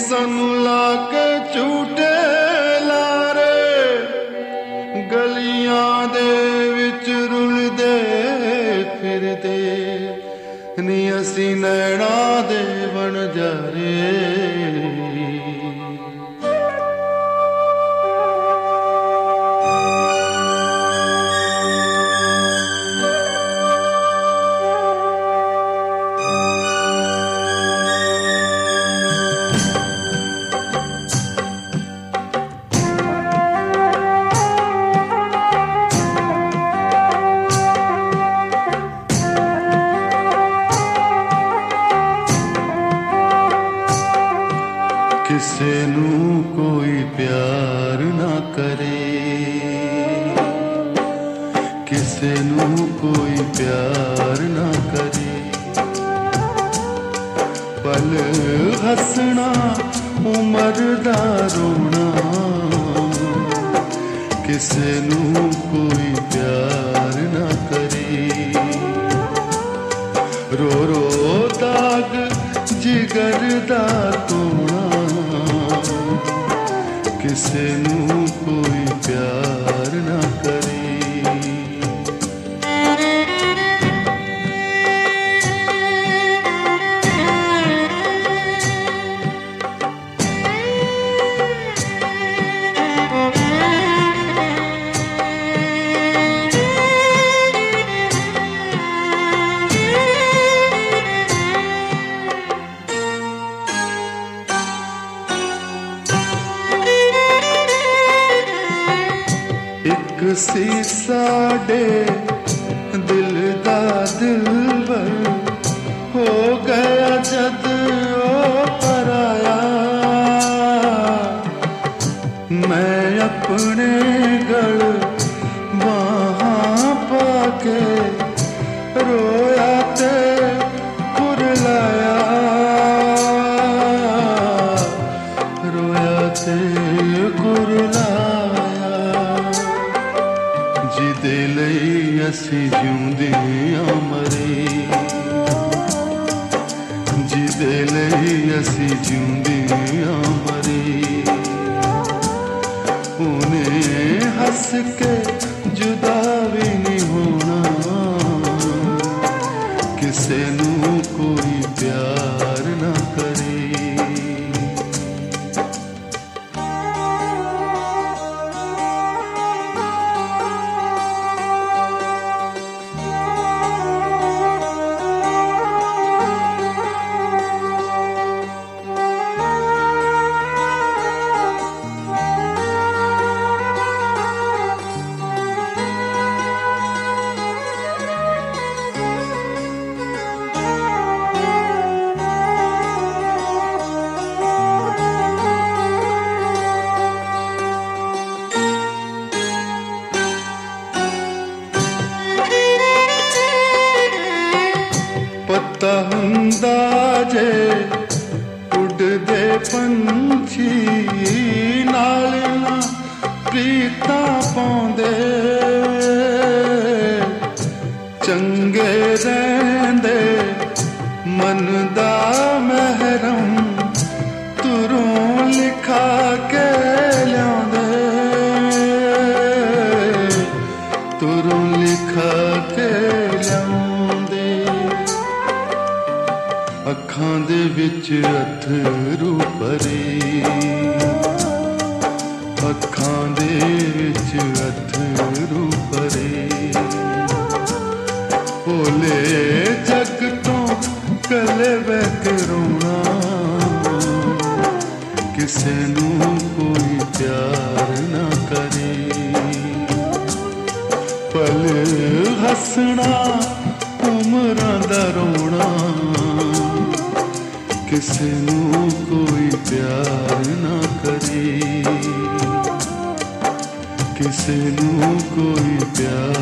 ਸਾਨੂੰ ਲਾ ਕੇ ਝੂਟੇ ਲਾਰੇ ਗਲੀਆਂ ਦੇ ਵਿੱਚ ਰੁਲਦੇ ਫਿਰਦੇ ਨੀ ਅਸੀਂ ਨੈਣਾ ਦੇ ਵਣਜਾਰੇ ਕਿਸੇ ਨੂੰ ਕੋਈ ਪਿਆਰ ਨਾ ਕਰੇ ਕਿਸੇ ਨੂੰ ਕੋਈ ਪਿਆਰ ਨਾ ਕਰੇ ਪਲ ਹੱਸਣਾ ਉਮਰ ਦਾ ਰੋਣਾ ਕਿਸੇ ਨੂੰ ਕੋਈ ਪਿਆਰ ਨਾ ਕਰੇ ਰੋ ਰੋ ਦਾਗ ਜਿਗਰ ਦਾ ਤੋਣਾ ਕਿਸੇ ਨੂੰ ਕੋਈ ਪਿਆਰ ਨਾ ਕਰੇ ਸੀ ਸਾਡੇ ਦਿਲ ਦਾ ਦਿਲਬਰ ਹੋ ਗਿਆ ਜਦ ਉਹ ਪਰਾਇਆ ਮੈਂ ਆਪਣੇ ਗਲ ਬਾਹਾਂ ਪਾ ਕੇ ਰੋਇਆ ਤੇ ਕੁਰਲਾਇਆ ਰੋਇਆ ਤੇ ਕੁਰਲਾਇਆ ਜਿਹਦੇ ਲਈ ਅਸੀਂ ਜਿਉਂਦੇ ਆ ਮਰੇ ਜਿਹਦੇ ਲਈ ਅਸੀਂ ਜਿਉਂਦੇ ਆ ਮਰੇ ਉਹਨੇ ਹੱਸ ਕੇ ਜੁਦਾ ਵੀ ਨਹੀਂ ਹੋਣਾ ਕਿਸੇ ਨੂੰ ਕੋਈ ਪਿਆਰ ਨਾ ਕਰੇ ਪਤਾ ਹੁੰਦਾ ਜੇ ਉੱਡਦੇ ਪੰਛੀ ਨਾਲ ਨਾ ਪ੍ਰੀਤਾਂ ਪਾਉਂਦੇ ਚੰਗੇ ਰਹਿੰਦੇ ਮਨ ਦਾ ਮਹਿਰਮ ਤੁਰੋਂ ਲਿਖਾ ਕੇ ਲਿਆਉਂਦੇ ਤੁਰੋਂ ਲਿਖਾ ਕੇ ਲਿਆਉਂਦੇ ਅੱਖਾਂ ਦੇ ਵਿੱਚ ਅੱਥਰੂ ਭਰੇ ਅੱਖਾਂ ਦੇ ਵਿੱਚ ਅੱਥਰੂ ਭਰੇ ਭੋਲੇ ਜੱਗ ਤੋਂ ਕੱਲੇ ਬਹਿ ਕੇ ਰੋਣਾ ਕਿਸੇ ਨੂੰ ਕੋਈ ਪਿਆਰ ਨਾ ਕਰੇ ਪਲ ਹੱਸਣਾ ਉਮਰਾਂ ਦਾ ਰੋਣਾ ਕਿਸੇ ਨੂੰ ਕੋਈ ਪਿਆਰ ਨਾ ਕਰੇ ਕਿਸੇ ਨੂੰ ਕੋਈ ਪਿਆਰ